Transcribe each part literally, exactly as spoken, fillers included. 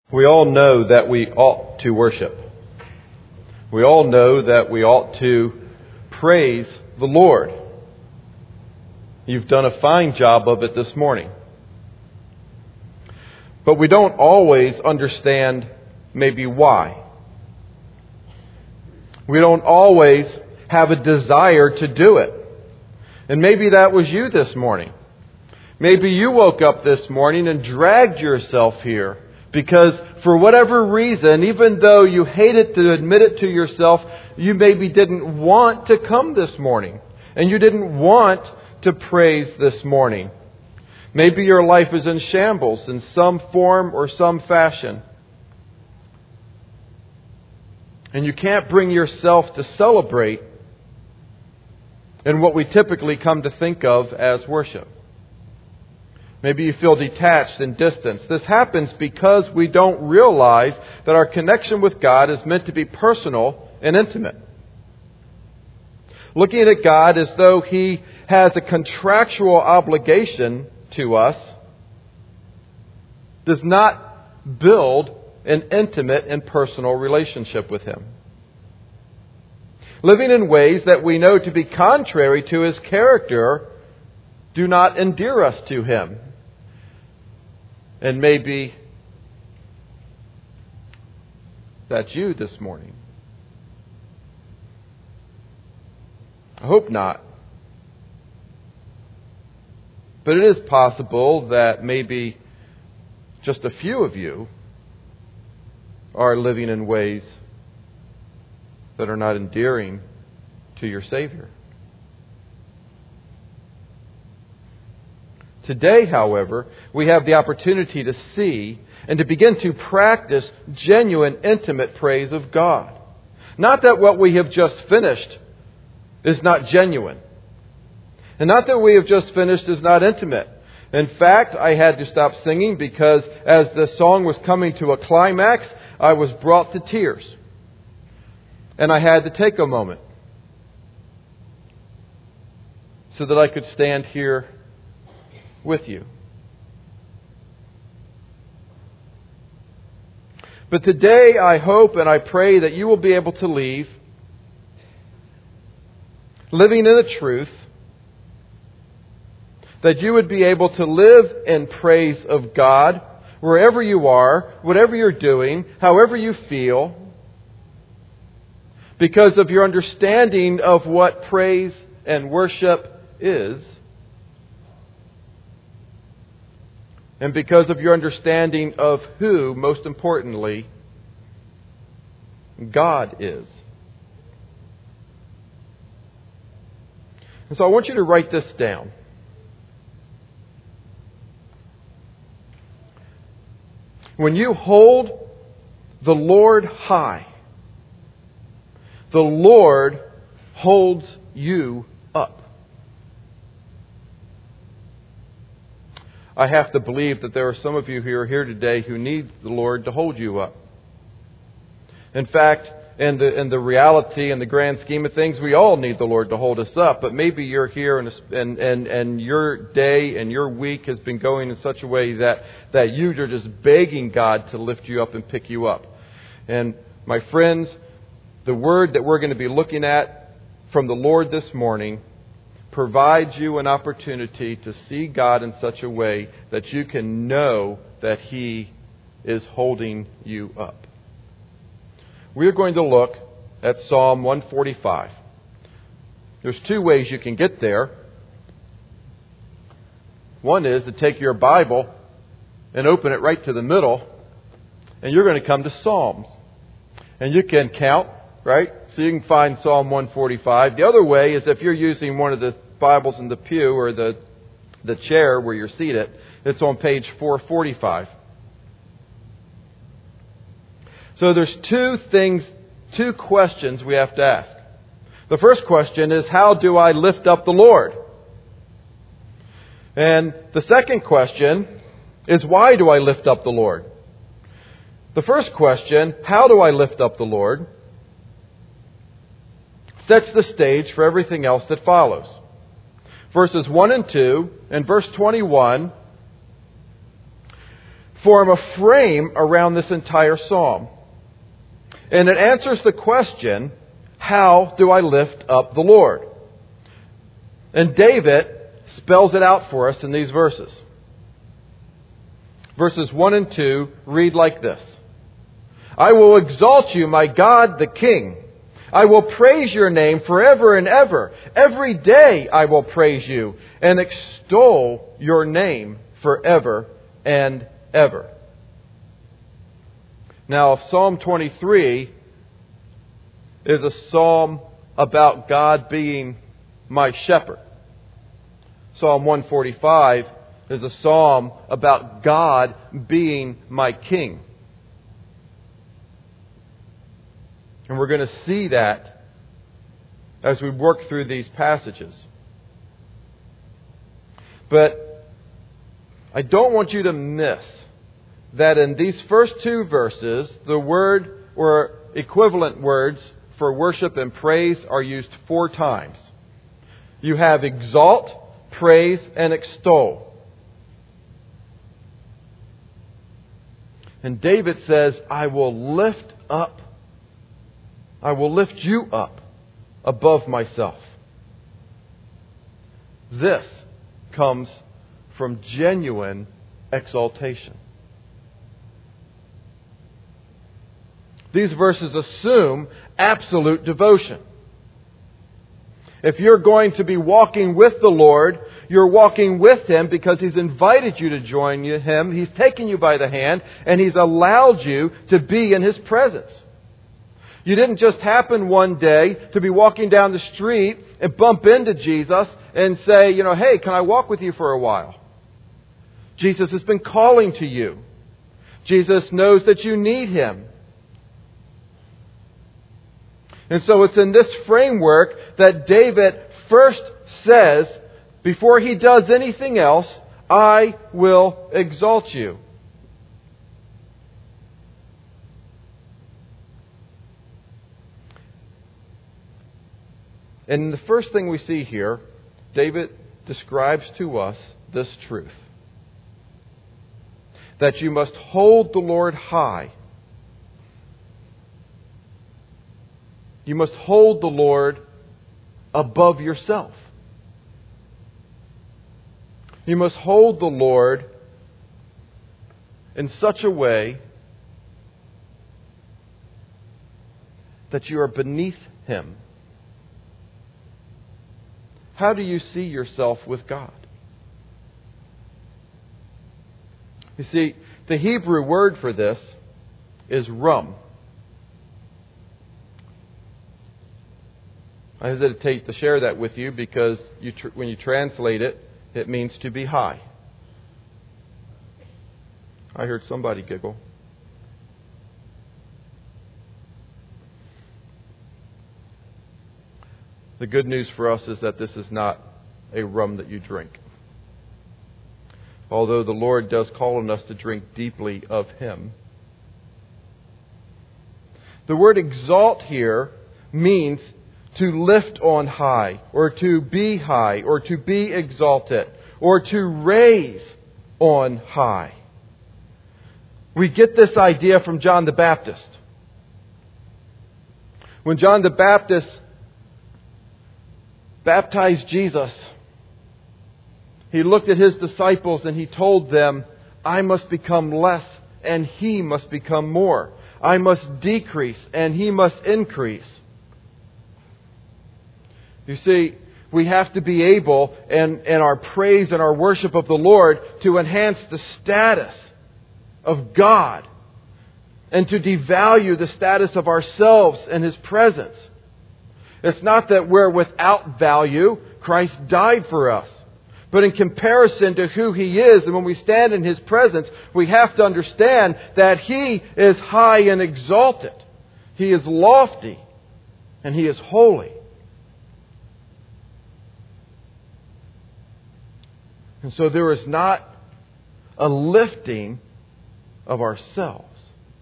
We all know that we ought to worship. We all know that we ought to praise the Lord. You've done a fine job of it this morning. But we don't always understand maybe why. We don't always have a desire to do it. And maybe that was you this morning. Maybe you woke up this morning and dragged yourself here because for whatever reason, even though you hated to admit it to yourself, you maybe didn't want to come this morning. And you didn't want to praise this morning. Maybe your life is in shambles in some form or some fashion. And you can't bring yourself to celebrate in what we typically come to think of as worship. Maybe you feel detached and distant. This happens because we don't realize that our connection with God is meant to be personal and intimate. Looking at God as though He has a contractual obligation to us does not build an intimate and personal relationship with Him. Living in ways that we know to be contrary to His character do not endear us to Him. And maybe that's you this morning. I hope not. But it is possible that maybe just a few of you are living in ways that are not endearing to your Savior. Today, however, we have the opportunity to see and to begin to practice genuine, intimate praise of God. Not that what we have just finished is not genuine. And not that we have just finished is not intimate. In fact, I had to stop singing because as the song was coming to a climax, I was brought to tears. And I had to take a moment so that I could stand here with you. But today I hope and I pray that you will be able to leave living in the truth, that you would be able to live in praise of God wherever you are, whatever you're doing, however you feel, because of your understanding of what praise and worship is, and because of your understanding of who, most importantly, God is. And so I want you to write this down. When you hold the Lord high, the Lord holds you up. I have to believe that there are some of you who are here today who need the Lord to hold you up. In fact, in the in the reality and the grand scheme of things, we all need the Lord to hold us up. But maybe you're here and and and, and your day and your week has been going in such a way that, that you are just begging God to lift you up and pick you up. And my friends, the word that we're going to be looking at from the Lord this morning provides you an opportunity to see God in such a way that you can know that He is holding you up. We are going to look at Psalm one forty-five. There's two ways you can get there. One is to take your Bible and open it right to the middle, and you're going to come to Psalms. And you can count, right? So you can find Psalm one forty-five. The other way is if you're using one of the Bibles in the pew or the, the chair where you're seated, it's on page four forty-five. So there's two things, two questions we have to ask. The first question is, how do I lift up the Lord? And the second question is, why do I lift up the Lord? The first question, how do I lift up the Lord, sets the stage for everything else that follows. Verses one and two and verse twenty-one form a frame around this entire psalm. And it answers the question, how do I lift up the Lord? And David spells it out for us in these verses. Verses one and two read like this. I will exalt you, my God, the King. I will praise your name forever and ever. Every day I will praise you and extol your name forever and ever. Now, if Psalm twenty-three is a psalm about God being my shepherd, Psalm one forty-five is a psalm about God being my king. And we're going to see that as we work through these passages. But I don't want you to miss that in these first two verses, the word or equivalent words for worship and praise are used four times. You have exalt, praise, and extol. And David says, I will lift up I will lift you up above myself. This comes from genuine exaltation. These verses assume absolute devotion. If you're going to be walking with the Lord, you're walking with Him because He's invited you to join Him. He's taken you by the hand and He's allowed you to be in His presence. You didn't just happen one day to be walking down the street and bump into Jesus and say, you know, hey, can I walk with you for a while? Jesus has been calling to you. Jesus knows that you need Him. And so it's in this framework that David first says, before he does anything else, I will exalt you. And the first thing we see here, David describes to us this truth. That you must hold the Lord high. You must hold the Lord above yourself. You must hold the Lord in such a way that you are beneath Him. How do you see yourself with God? You see, the Hebrew word for this is rum. I hesitate to share that with you because you tr- when you translate it, it means to be high. I heard somebody giggle. The good news for us is that this is not a rum that you drink. Although the Lord does call on us to drink deeply of Him. The word exalt here means to lift on high, or to be high, or to be exalted, or to raise on high. We get this idea from John the Baptist. When John the Baptist baptized Jesus, He looked at His disciples and He told them, I must become less and He must become more. I must decrease and He must increase. You see, we have to be able, in, in our praise and our worship of the Lord, to enhance the status of God and to devalue the status of ourselves in His presence. It's not that we're without value. Christ died for us. But in comparison to who He is, and when we stand in His presence, we have to understand that He is high and exalted. He is lofty and He is holy. And so there is not a lifting of ourselves.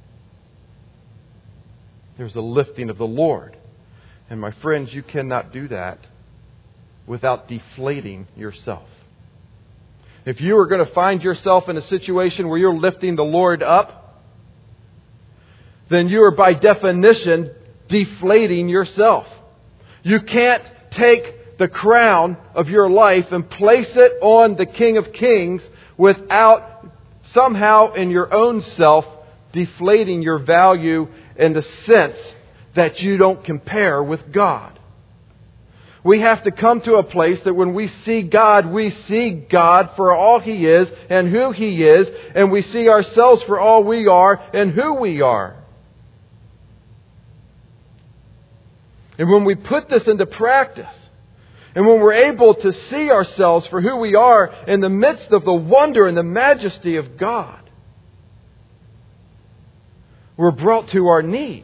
There's a lifting of the Lord. And my friends, you cannot do that without deflating yourself. If you are going to find yourself in a situation where you're lifting the Lord up, then you are by definition deflating yourself. You can't take the crown of your life and place it on the King of Kings without somehow in your own self deflating your value in the sense that you don't compare with God. We have to come to a place that when we see God, we see God for all He is and who He is, and we see ourselves for all we are and who we are. And when we put this into practice, and when we're able to see ourselves for who we are in the midst of the wonder and the majesty of God, we're brought to our knees.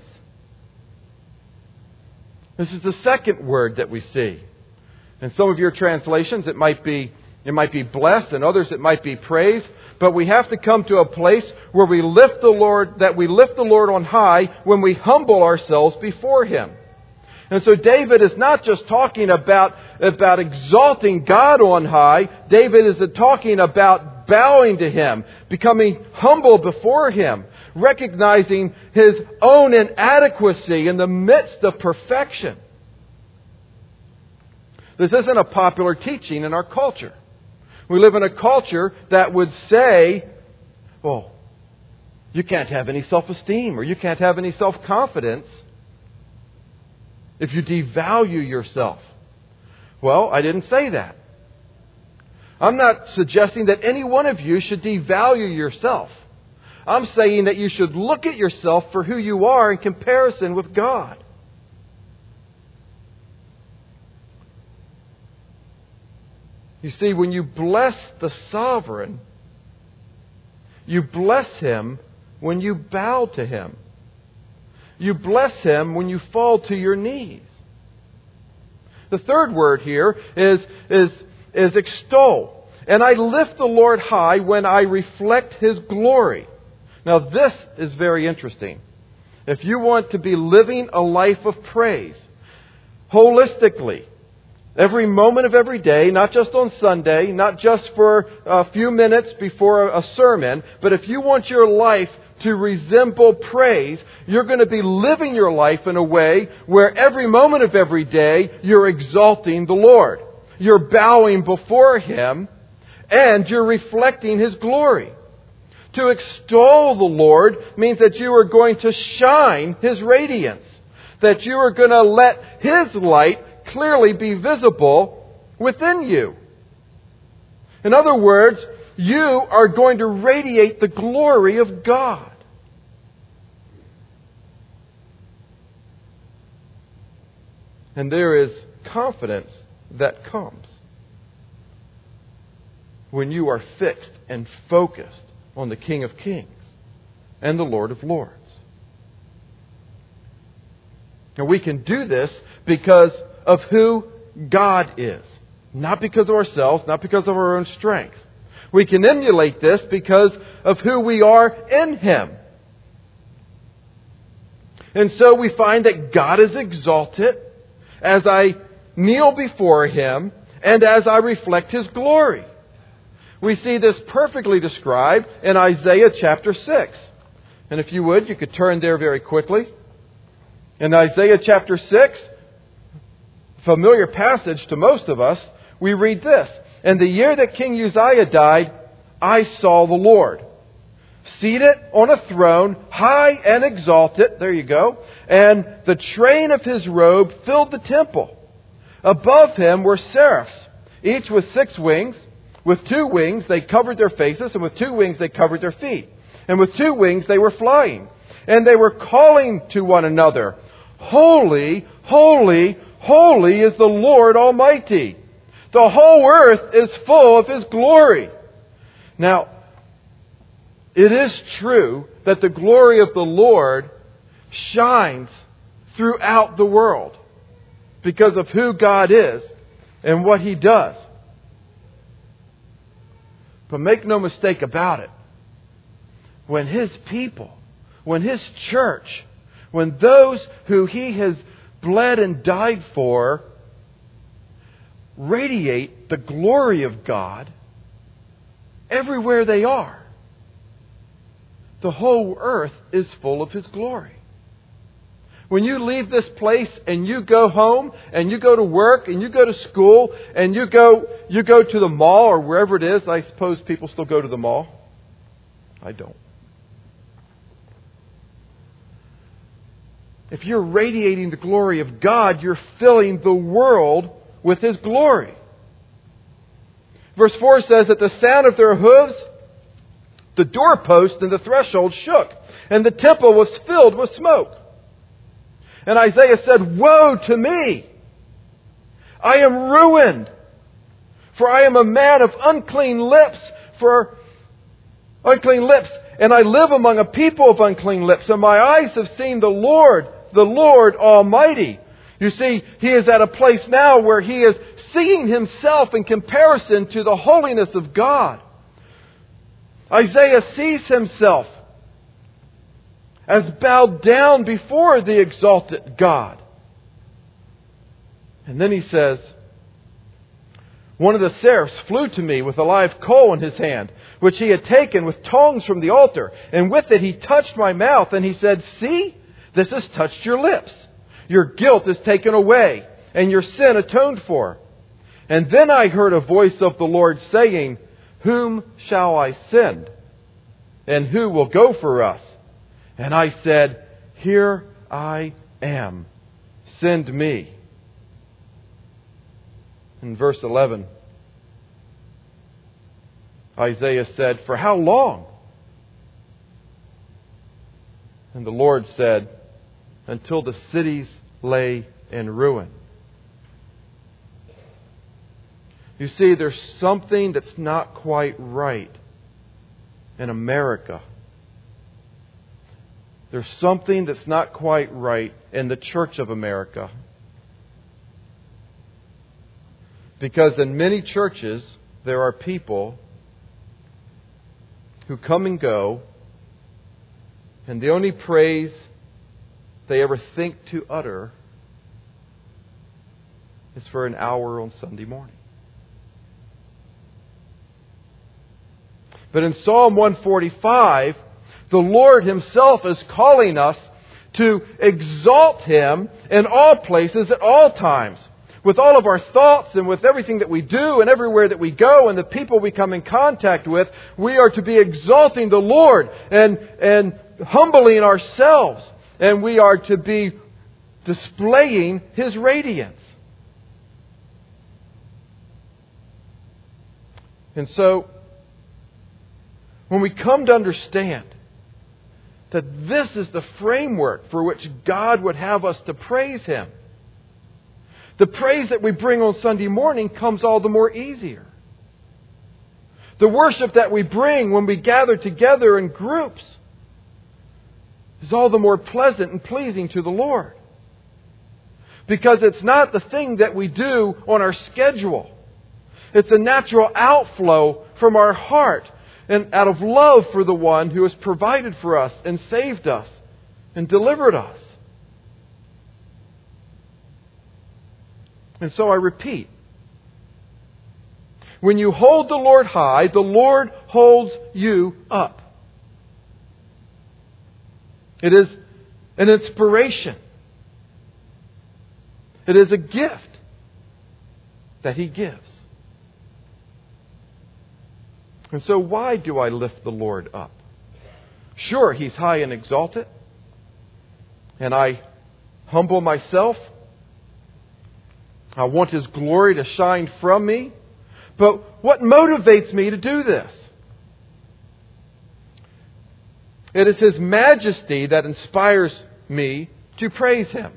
This is the second word that we see. In some of your translations, it might be it might be blessed, and others it might be praised. But we have to come to a place where we lift the Lord, that we lift the Lord on high when we humble ourselves before Him. And so David is not just talking about, about exalting God on high. David is talking about bowing to Him, becoming humble before Him, recognizing his own inadequacy in the midst of perfection. This isn't a popular teaching in our culture. We live in a culture that would say, well, you can't have any self-esteem or you can't have any self-confidence if you devalue yourself. Well, I didn't say that. I'm not suggesting that any one of you should devalue yourself. I'm saying that you should look at yourself for who you are in comparison with God. You see, when you bless the sovereign, you bless Him when you bow to Him. You bless Him when you fall to your knees. The third word here is, is, is extol. And I lift the Lord high when I reflect His glory. Now this is very interesting. If you want to be living a life of praise, holistically, every moment of every day, not just on Sunday, not just for a few minutes before a sermon, but if you want your life to resemble praise, you're going to be living your life in a way where every moment of every day you're exalting the Lord. You're bowing before Him and you're reflecting His glory. To extol the Lord means that you are going to shine His radiance, that you are going to let His light clearly be visible within you. In other words, you are going to radiate the glory of God. And there is confidence that comes when you are fixed and focused on the King of Kings and the Lord of Lords. And we can do this because of who God is. Not because of ourselves, not because of our own strength. We can emulate this because of who we are in Him. And so we find that God is exalted as I kneel before Him and as I reflect His glory. We see this perfectly described in Isaiah chapter six. And if you would, you could turn there very quickly. In Isaiah chapter six, familiar passage to most of us, we read this. In the year that King Uzziah died, I saw the Lord, seated on a throne, high and exalted. There you go. And the train of His robe filled the temple. Above Him were seraphs, each with six wings. With two wings they covered their faces, and with two wings they covered their feet. And with two wings they were flying. And they were calling to one another, Holy, holy, holy is the Lord Almighty. The whole earth is full of His glory. Now, it is true that the glory of the Lord shines throughout the world because of who God is and what He does. But make no mistake about it. When His people, when His church, when those who He has bled and died for radiate the glory of God, everywhere they are. The whole earth is full of His glory. When you leave this place and you go home and you go to work and you go to school and you go you go to the mall or wherever it is, I suppose people still go to the mall. I don't. If you're radiating the glory of God, you're filling the world with His glory. Verse four says, at the sound of their hooves, the doorpost and the threshold shook, and the temple was filled with smoke. And Isaiah said, woe to me! I am ruined, for I am a man of unclean lips, for unclean lips, and I live among a people of unclean lips, and my eyes have seen the Lord, the Lord Almighty. You see, he is at a place now where he is seeing himself in comparison to the holiness of God. Isaiah sees himself as bowed down before the exalted God. And then he says, one of the seraphs flew to me with a live coal in his hand, which he had taken with tongs from the altar. And with it he touched my mouth, and he said, see, this has touched your lips. Your guilt is taken away, and your sin atoned for. And then I heard a voice of the Lord saying, whom shall I send? And who will go for us? And I said, here I am. Send me. In verse eleven, Isaiah said, for how long? And the Lord said, until the cities lay in ruin. You see, there's something that's not quite right in America. There's something that's not quite right in the Church of America. Because in many churches, there are people who come and go, and the only praise they ever think to utter is for an hour on Sunday morning. But in Psalm one forty-five, the Lord Himself is calling us to exalt Him in all places at all times. With all of our thoughts and with everything that we do and everywhere that we go and the people we come in contact with, we are to be exalting the Lord and, and humbling ourselves. And we are to be displaying His radiance. And so, when we come to understand that this is the framework for which God would have us to praise Him, the praise that we bring on Sunday morning comes all the more easier. The worship that we bring when we gather together in groups is all the more pleasant and pleasing to the Lord. Because it's not the thing that we do on our schedule. It's a natural outflow from our heart and out of love for the one who has provided for us and saved us and delivered us. And so I repeat, when you hold the Lord high, the Lord holds you up. It is an inspiration. It is a gift that He gives. And so why do I lift the Lord up? Sure, He's high and exalted. And I humble myself. I want His glory to shine from me. But what motivates me to do this? It is His majesty that inspires me to praise Him.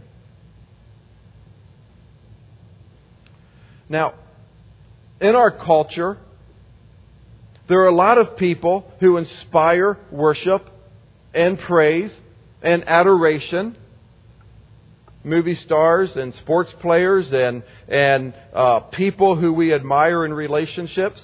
Now, in our culture, there are a lot of people who inspire worship and praise and adoration. Movie stars and sports players and, and uh, people who we admire in relationships.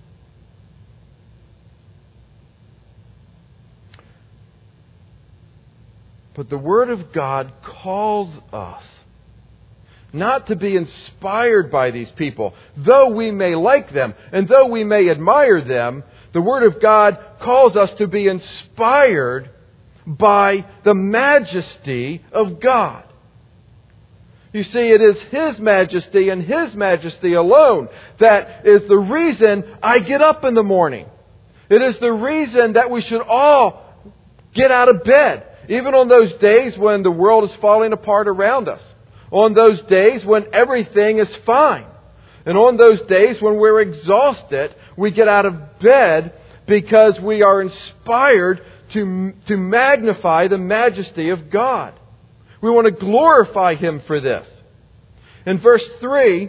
But the Word of God calls us not to be inspired by these people. Though we may like them and though we may admire them, The Word of God calls us to be inspired by the majesty of God. You see, it is His majesty and His majesty alone that is the reason I get up in the morning. It is the reason that we should all get out of bed, even on those days when the world is falling apart around us. On those days when everything is fine. And on those days when we're exhausted, we get out of bed because we are inspired to, to magnify the majesty of God. We want to glorify Him for this. In verse three,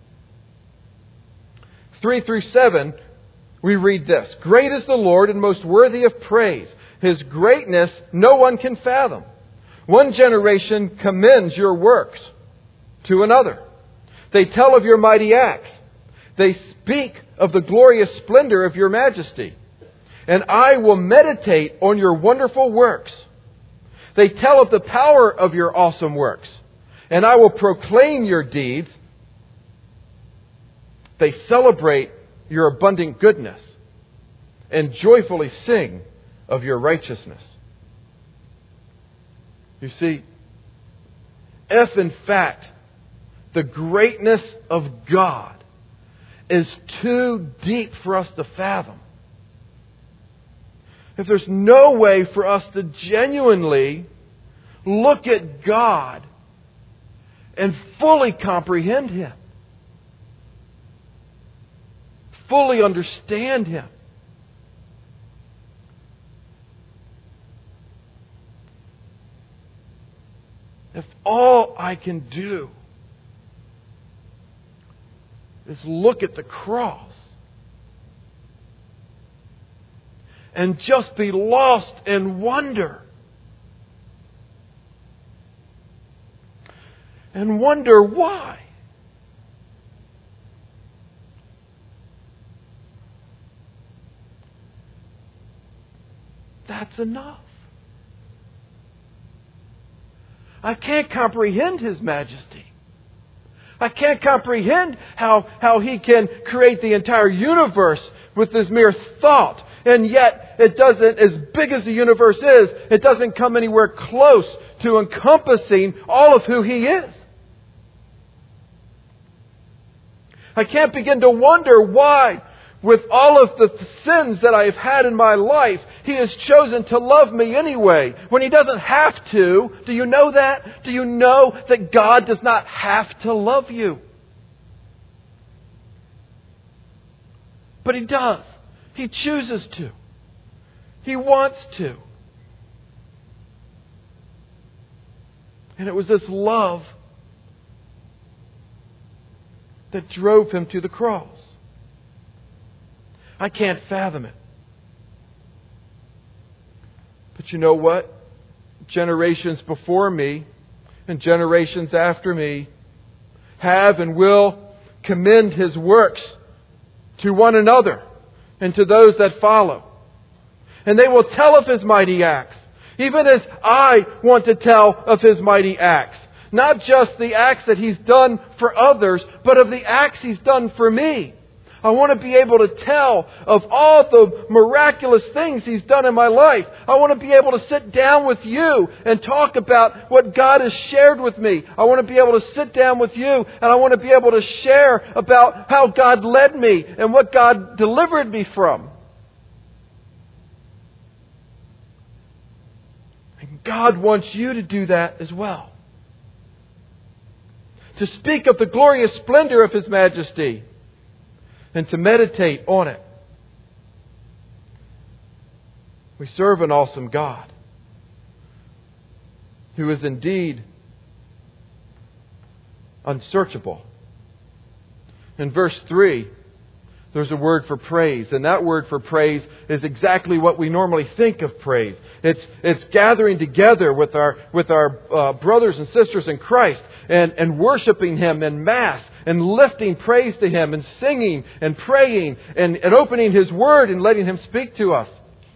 three through seven, we read this. Great is the Lord and most worthy of praise. His greatness no one can fathom. One generation commends your works to another. They tell of your mighty acts. They speak of the glorious splendor of your majesty. And I will meditate on your wonderful works. They tell of the power of your awesome works. And I will proclaim your deeds. They celebrate your abundant goodness and joyfully sing of your righteousness. You see, if in fact the greatness of God is too deep for us to fathom, if there's no way for us to genuinely look at God and fully comprehend Him, fully understand Him, if all I can do is look at the cross and just be lost in wonder, and wonder why. That's enough. I can't comprehend His majesty. I can't comprehend how, how He can create the entire universe with this mere thought. And yet, it doesn't, as big as the universe is, it doesn't come anywhere close to encompassing all of who He is. I can't begin to wonder why, with all of the sins that I have had in my life, He has chosen to love me anyway, when He doesn't have to. Do you know that? Do you know that God does not have to love you? But He does. He chooses to. He wants to. And it was this love that drove Him to the cross. I can't fathom it. But you know what? Generations before me and generations after me have and will commend His works to one another and to those that follow. And they will tell of His mighty acts, even as I want to tell of His mighty acts. Not just the acts that He's done for others, but of the acts He's done for me. I want to be able to tell of all the miraculous things He's done in my life. I want to be able to sit down with you and talk about what God has shared with me. I want to be able to sit down with you and I want to be able to share about how God led me and what God delivered me from. And God wants you to do that as well. To speak of the glorious splendor of His majesty. And to meditate on it. We serve an awesome God who is indeed unsearchable. In verse three, there's a word for praise. And that word for praise is exactly what we normally think of praise. It's, it's gathering together with our, with our uh, brothers and sisters in Christ and, and worshiping Him in Mass and lifting praise to Him and singing and praying and, and opening His Word and letting Him speak to us.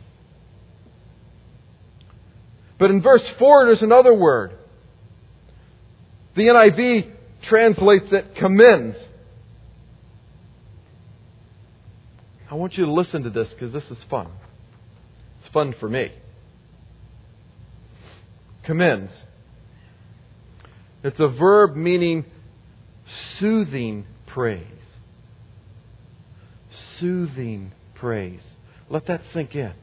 But in verse four, there's another word. The N I V translates it commends. I want you to listen to this because this is fun. It's fun for me. Commends. It's a verb meaning soothing praise. Soothing praise. Let that sink in.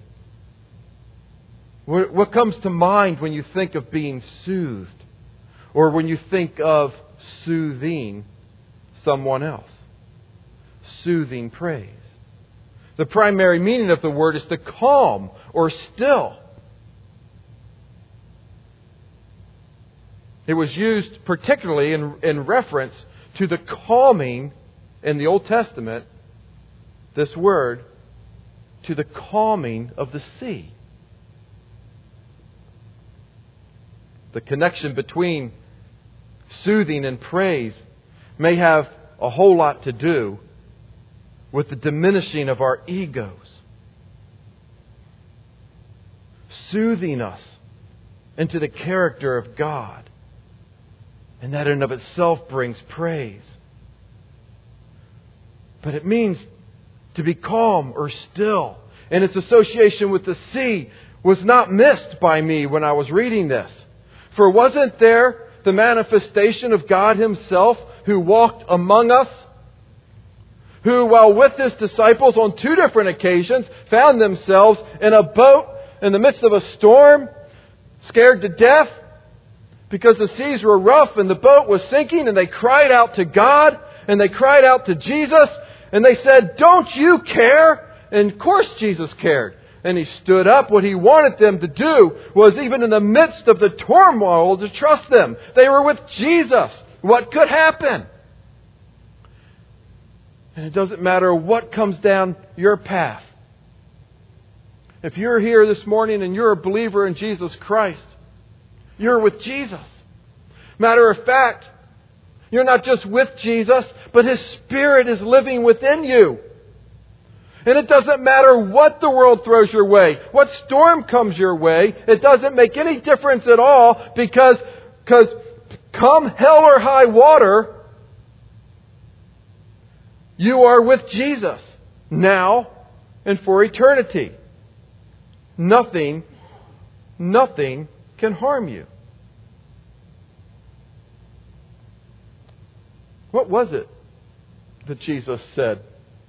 What comes to mind when you think of being soothed? Or when you think of soothing someone else? Soothing praise. The primary meaning of the word is to calm or still. It was used particularly in, in reference to the calming in the Old Testament, this word, to the calming of the sea. The connection between soothing and praise may have a whole lot to do with the diminishing of our egos. Soothing us into the character of God. And that in and of itself brings praise. But it means to be calm or still. And its association with the sea was not missed by me when I was reading this. For wasn't there the manifestation of God Himself who walked among us? Who, while with His disciples on two different occasions, found themselves in a boat in the midst of a storm, scared to death because the seas were rough and the boat was sinking, and they cried out to God and they cried out to Jesus and they said, "Don't you care?" And of course Jesus cared. And He stood up. What He wanted them to do was, even in the midst of the turmoil, to trust them. They were with Jesus. What could happen? And it doesn't matter what comes down your path. If you're here this morning and you're a believer in Jesus Christ, you're with Jesus. Matter of fact, you're not just with Jesus, but His Spirit is living within you. And it doesn't matter what the world throws your way, what storm comes your way. It doesn't make any difference at all, because, because come hell or high water, you are with Jesus now and for eternity. Nothing, nothing can harm you. What was it that Jesus said?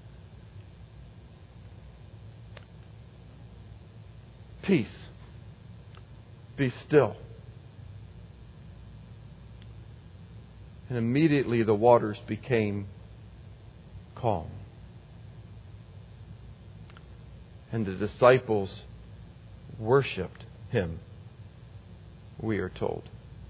Peace, be still. And immediately the waters became calm. And the disciples worshipped Him, we are told.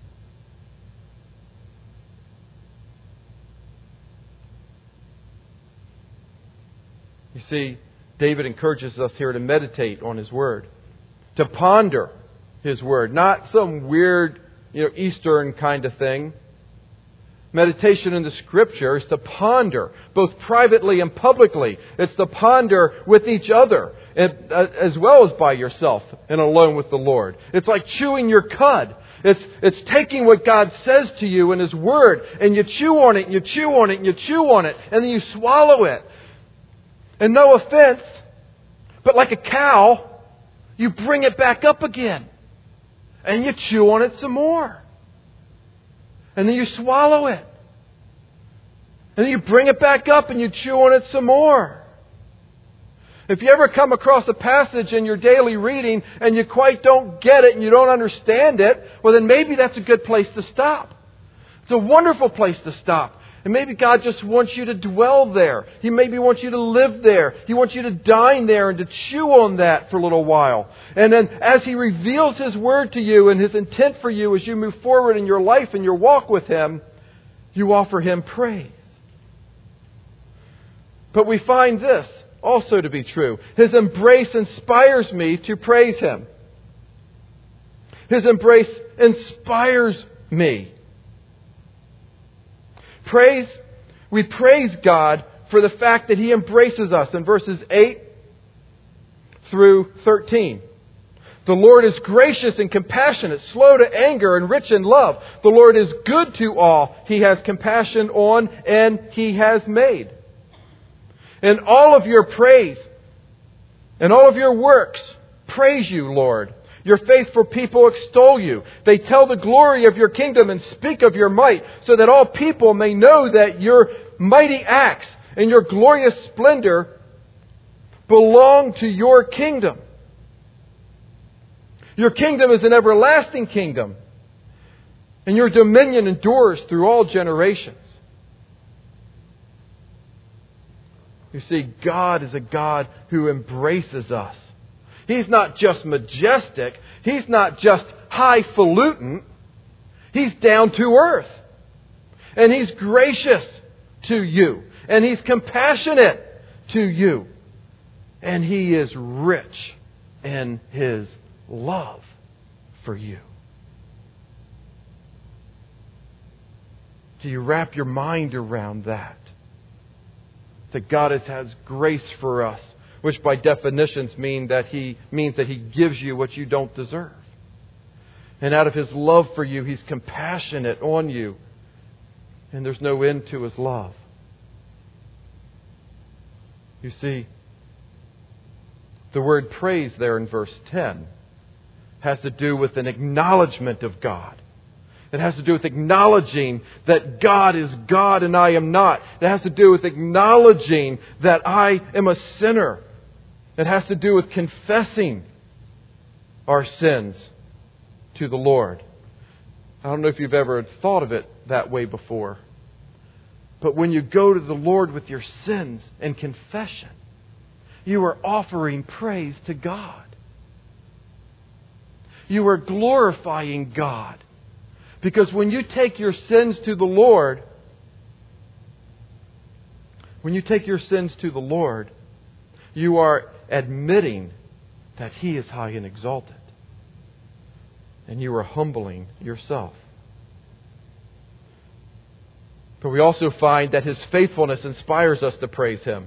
You see, David encourages us here to meditate on His Word, to ponder His Word, not some weird, you know, Eastern kind of thing. Meditation in the Scripture is to ponder, both privately and publicly. It's to ponder with each other, as well as by yourself and alone with the Lord. It's like chewing your cud. It's, it's taking what God says to you in His Word, and you chew on it, and you chew on it, and you chew on it, and then you swallow it. And no offense, but like a cow, you bring it back up again. And you chew on it some more. And then you swallow it. And then you bring it back up and you chew on it some more. If you ever come across a passage in your daily reading and you quite don't get it and you don't understand it, well then maybe that's a good place to stop. It's a wonderful place to stop. And maybe God just wants you to dwell there. He maybe wants you to live there. He wants you to dine there and to chew on that for a little while. And then as He reveals His Word to you and His intent for you as you move forward in your life and your walk with Him, you offer Him praise. But we find this also to be true. His embrace inspires me to praise Him. His embrace inspires me. Praise, we praise God for the fact that He embraces us in verses eight through thirteen. The Lord is gracious and compassionate, slow to anger and rich in love. The Lord is good to all He has compassion on and He has made. And all of your praise and all of your works praise you, Lord. Your faithful people extol you. They tell the glory of your kingdom and speak of your might, so that all people may know that your mighty acts and your glorious splendor belong to your kingdom. Your kingdom is an everlasting kingdom, and your dominion endures through all generations. You see, God is a God who embraces us. He's not just majestic. He's not just highfalutin. He's down to earth. And He's gracious to you. And He's compassionate to you. And He is rich in His love for you. Do you wrap your mind around that? That God has, has grace for us, which by definitions mean that He means that He gives you what you don't deserve. And out of His love for you, He's compassionate on you. And there's no end to His love. You see, the word praise there in verse ten has to do with an acknowledgement of God. It has to do with acknowledging that God is God and I am not. It has to do with acknowledging that I am a sinner. It has to do with confessing our sins to the Lord. I don't know if you've ever thought of it that way before. But when you go to the Lord with your sins and confession, you are offering praise to God. You are glorifying God. Because when you take your sins to the Lord, when you take your sins to the Lord, you are admitting that He is high and exalted. And you are humbling yourself. But we also find that His faithfulness inspires us to praise Him.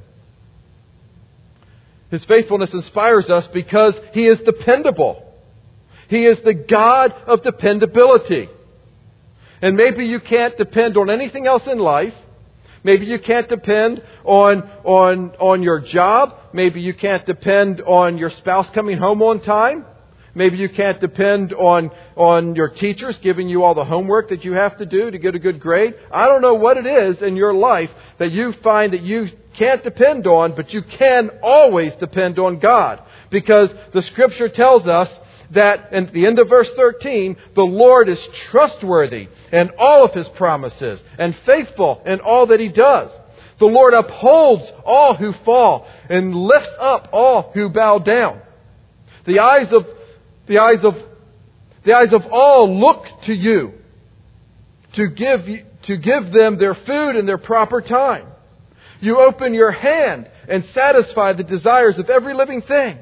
His faithfulness inspires us because He is dependable. He is the God of dependability. And maybe you can't depend on anything else in life. Maybe you can't depend on, on, on your job. Maybe you can't depend on your spouse coming home on time. Maybe you can't depend on, on your teachers giving you all the homework that you have to do to get a good grade. I don't know what it is in your life that you find that you can't depend on, but you can always depend on God. Because the Scripture tells us that at the end of verse thirteen, the Lord is trustworthy in all of His promises and faithful in all that He does. The Lord upholds all who fall and lifts up all who bow down. The eyes of the eyes of the eyes of all look to you to give to give them their food in their proper time. You open your hand and satisfy the desires of every living thing.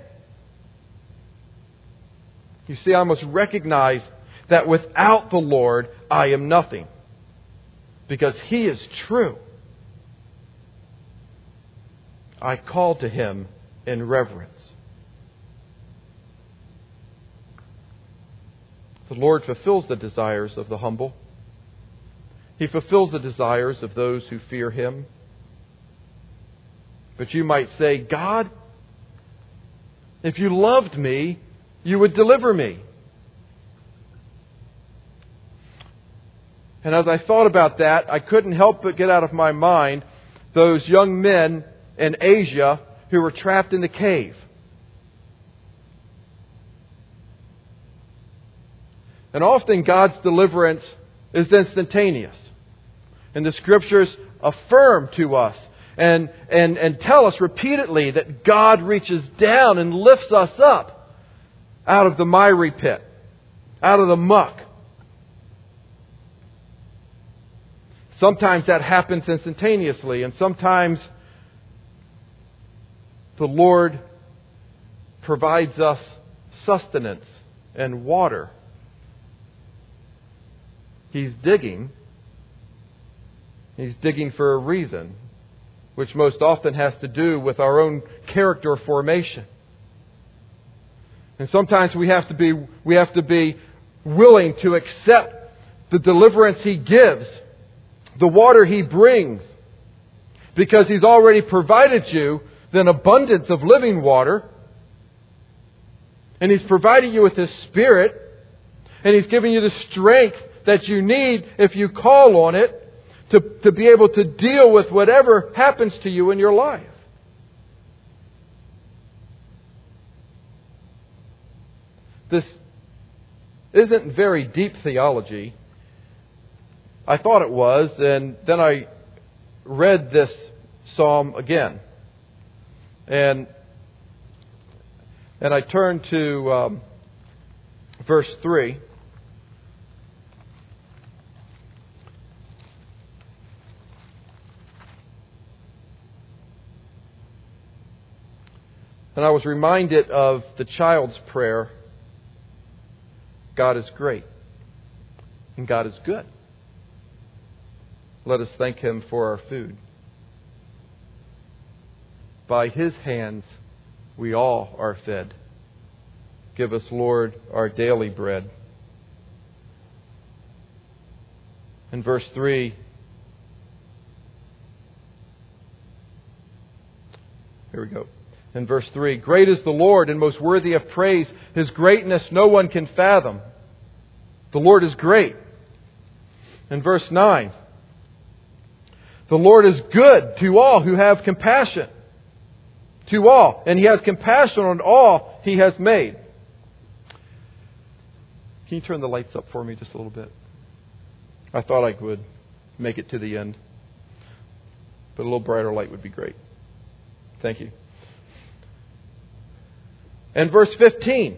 You see, I must recognize that without the Lord, I am nothing. Because He is true. I call to Him in reverence. The Lord fulfills the desires of the humble. He fulfills the desires of those who fear Him. But you might say, God, if you loved me, you would deliver me. And as I thought about that, I couldn't help but get out of my mind those young men in Asia who were trapped in the cave. And often God's deliverance is instantaneous. And the Scriptures affirm to us and, and, and tell us repeatedly that God reaches down and lifts us up out of the miry pit, out of the muck. Sometimes that happens instantaneously, and sometimes the Lord provides us sustenance and water. He's digging. He's digging for a reason, which most often has to do with our own character formation. And sometimes we have to be we have to be willing to accept the deliverance He gives, the water He brings, because He's already provided you an abundance of living water. And He's provided you with His Spirit. And He's given you the strength that you need if you call on it to, to be able to deal with whatever happens to you in your life. This isn't very deep theology. I thought it was, and then I read this psalm again. And and I turned to um, verse three. And I was reminded of the child's prayer. God is great, and God is good. Let us thank Him for our food. By His hands we all are fed. Give us, Lord, our daily bread. In verse three, here we go. In verse three, great is the Lord and most worthy of praise. His greatness no one can fathom. The Lord is great. In verse nine, the Lord is good to all who have compassion. To all. And He has compassion on all He has made. Can you turn the lights up for me just a little bit? I thought I would make it to the end. But a little brighter light would be great. Thank you. And verse fifteen.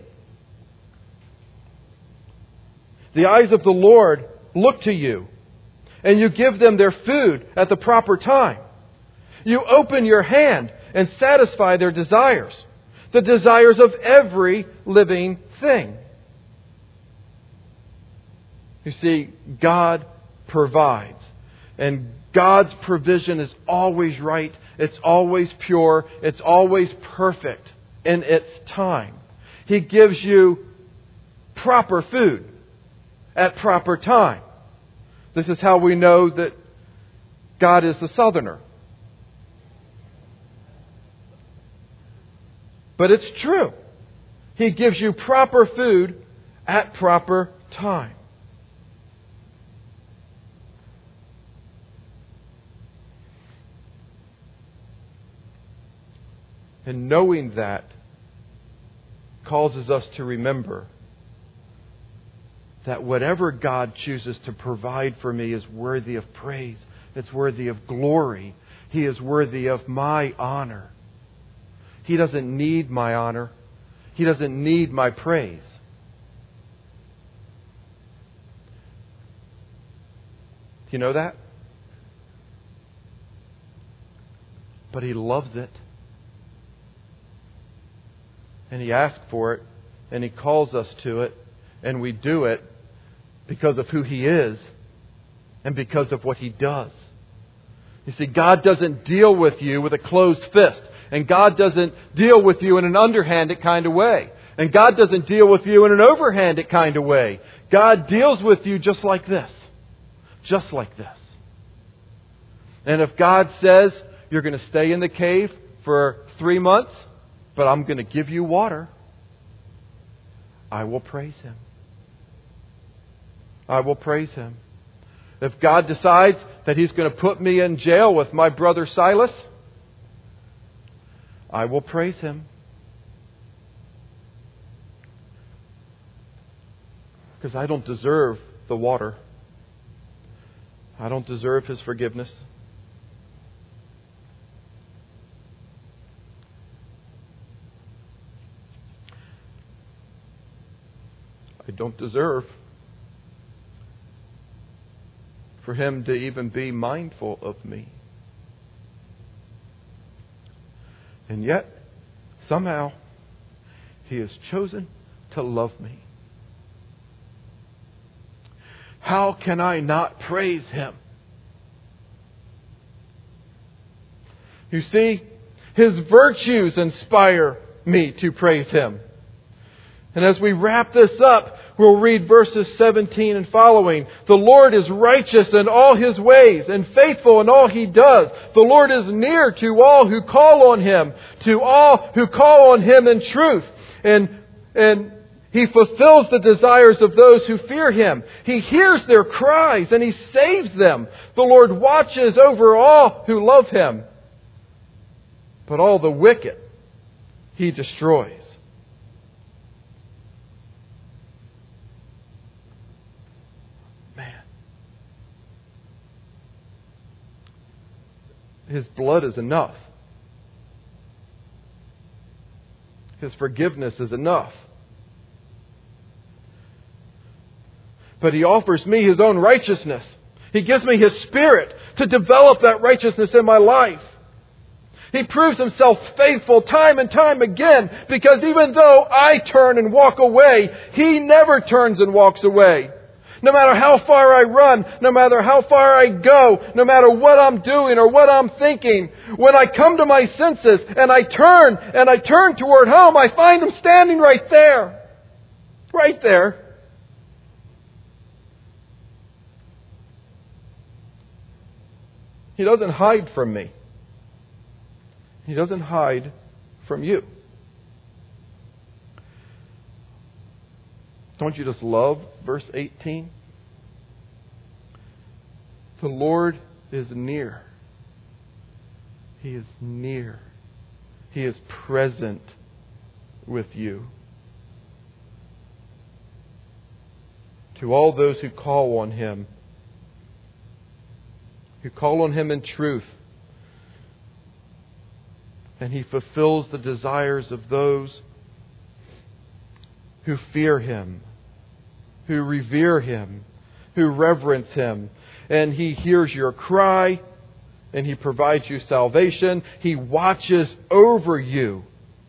The eyes of the Lord look to you, and you give them their food at the proper time. You open your hand and satisfy their desires, the desires of every living thing. You see, God provides. And God's provision is always right. It's always pure. It's always perfect in its time. He gives you proper food at proper time. This is how we know that God is a southerner. But it's true. He gives you proper food at proper time. And knowing that causes us to remember that whatever God chooses to provide for me is worthy of praise. It's worthy of glory. He is worthy of my honor. He doesn't need my honor. He doesn't need my praise. Do you know that? But He loves it. And He asks for it. And He calls us to it. And we do it because of who He is and because of what He does. You see, God doesn't deal with you with a closed fist. And God doesn't deal with you in an underhanded kind of way. And God doesn't deal with you in an overhanded kind of way. God deals with you just like this. Just like this. And if God says you're going to stay in the cave for three months, but I'm going to give you water, I will praise Him. I will praise Him. If God decides that He's going to put me in jail with my brother Silas, I will praise Him. Because I don't deserve the water. I don't deserve His forgiveness. I don't deserve for Him to even be mindful of me. And yet, somehow, He has chosen to love me. How can I not praise Him? You see, His virtues inspire me to praise Him. And as we wrap this up, we'll read verses seventeen and following. The Lord is righteous in all His ways and faithful in all He does. The Lord is near to all who call on Him, to all who call on Him in truth. And, and He fulfills the desires of those who fear Him. He hears their cries and He saves them. The Lord watches over all who love Him. But all the wicked He destroys. His blood is enough. His forgiveness is enough. But He offers me His own righteousness. He gives me His Spirit to develop that righteousness in my life. He proves Himself faithful time and time again, because even though I turn and walk away, He never turns and walks away. No matter how far I run, no matter how far I go, no matter what I'm doing or what I'm thinking, when I come to my senses and I turn and I turn toward home, I find Him standing right there. Right there. He doesn't hide from me. He doesn't hide from you. Don't you just love verse eighteen? The Lord is near. He is near. He is present with you. To all those who call on Him, who call on Him in truth, and He fulfills the desires of those who fear Him, who revere Him, who reverence Him. And He hears your cry, and He provides you salvation. He watches over you.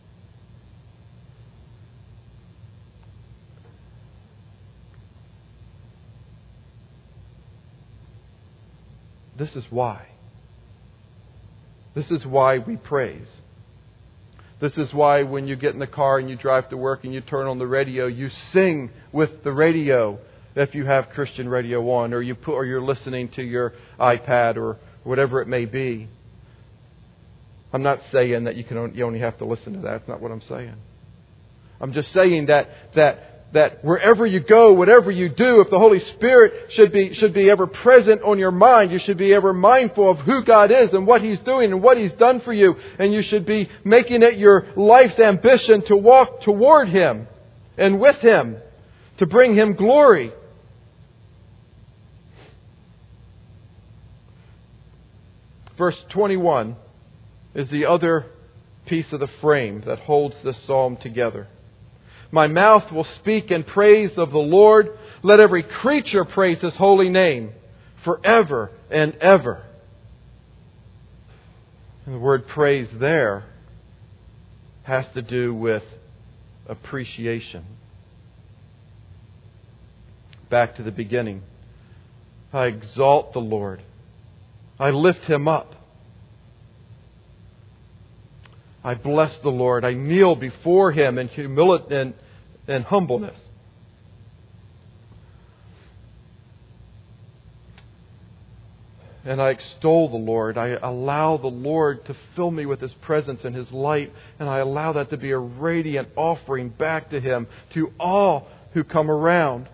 This is why. This is why we praise. This is why when you get in the car and you drive to work and you turn on the radio, you sing with the radio if you have Christian radio on, or you put, or you're listening to your iPad or whatever it may be. I'm not saying that you can you only have to listen to that. That's not what I'm saying. I'm just saying that that that wherever you go, whatever you do, if the Holy Spirit should be should be ever present on your mind, you should be ever mindful of who God is and what He's doing and what He's done for you. And you should be making it your life's ambition to walk toward Him and with Him, to bring Him glory. Verse twenty-one is the other piece of the frame that holds this psalm together. My mouth will speak in praise of the Lord. Let every creature praise His holy name forever and ever. And the word praise there has to do with appreciation. Back to the beginning. I exalt the Lord. I lift Him up. I bless the Lord. I kneel before Him in humility and, and humbleness. And I extol the Lord. I allow the Lord to fill me with His presence and His light. And I allow that to be a radiant offering back to Him, to all who come around.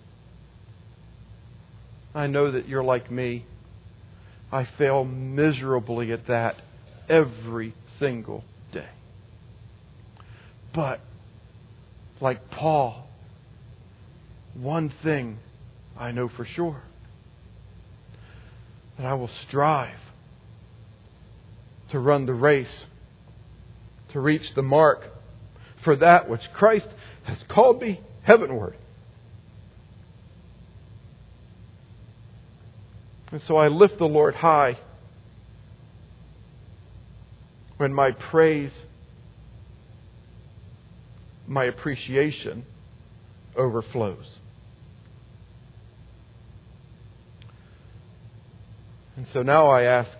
I know that you're like me. I fail miserably at that every single day. But, like Paul, one thing I know for sure. That I will strive to run the race, to reach the mark for that which Christ has called me heavenward. And so I lift the Lord high when my praise, my appreciation overflows. And so now I ask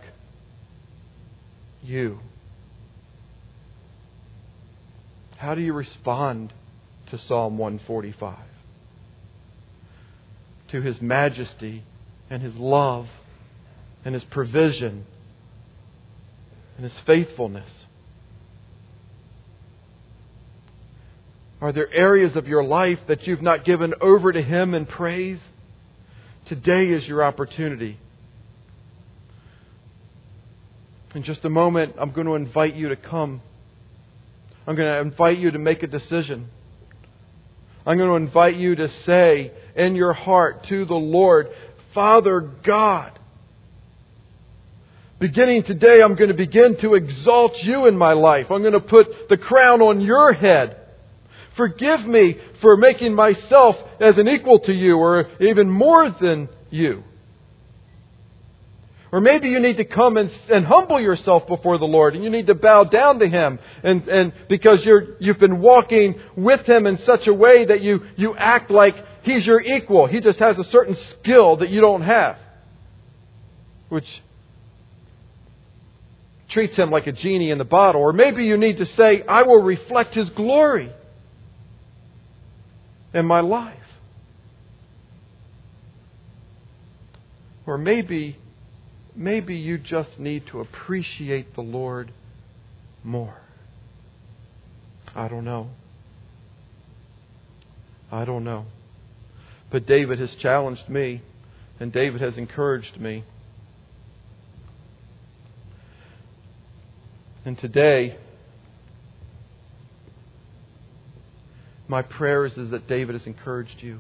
you, how do you respond to Psalm one forty-five. To His majesty and His love and His provision and His faithfulness. Are there areas of your life that you've not given over to Him in praise? Today is your opportunity. In just a moment, I'm going to invite you to come. I'm going to invite you to make a decision. I'm going to invite you to say in your heart to the Lord, Father God, beginning today, I'm going to begin to exalt You in my life. I'm going to put the crown on Your head. Forgive me for making myself as an equal to You or even more than You. Or maybe you need to come and, and humble yourself before the Lord and you need to bow down to Him and, and because you're, you've been walking with Him in such a way that you, you act like He's your equal. He just has a certain skill that you don't have, which treats Him like a genie in the bottle. Or maybe you need to say, I will reflect His glory in my life. Or maybe Maybe you just need to appreciate the Lord more. I don't know. I don't know. But David has challenged me, and David has encouraged me. And today, my prayer is, is that David has encouraged you.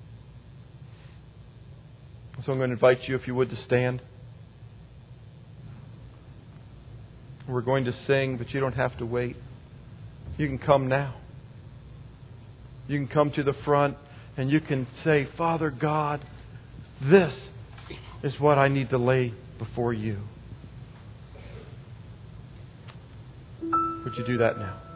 So I'm going to invite you, if you would, to stand. We're going to sing, but you don't have to wait. You can come now. You can come to the front and you can say, Father God, this is what I need to lay before You. Would you do that now?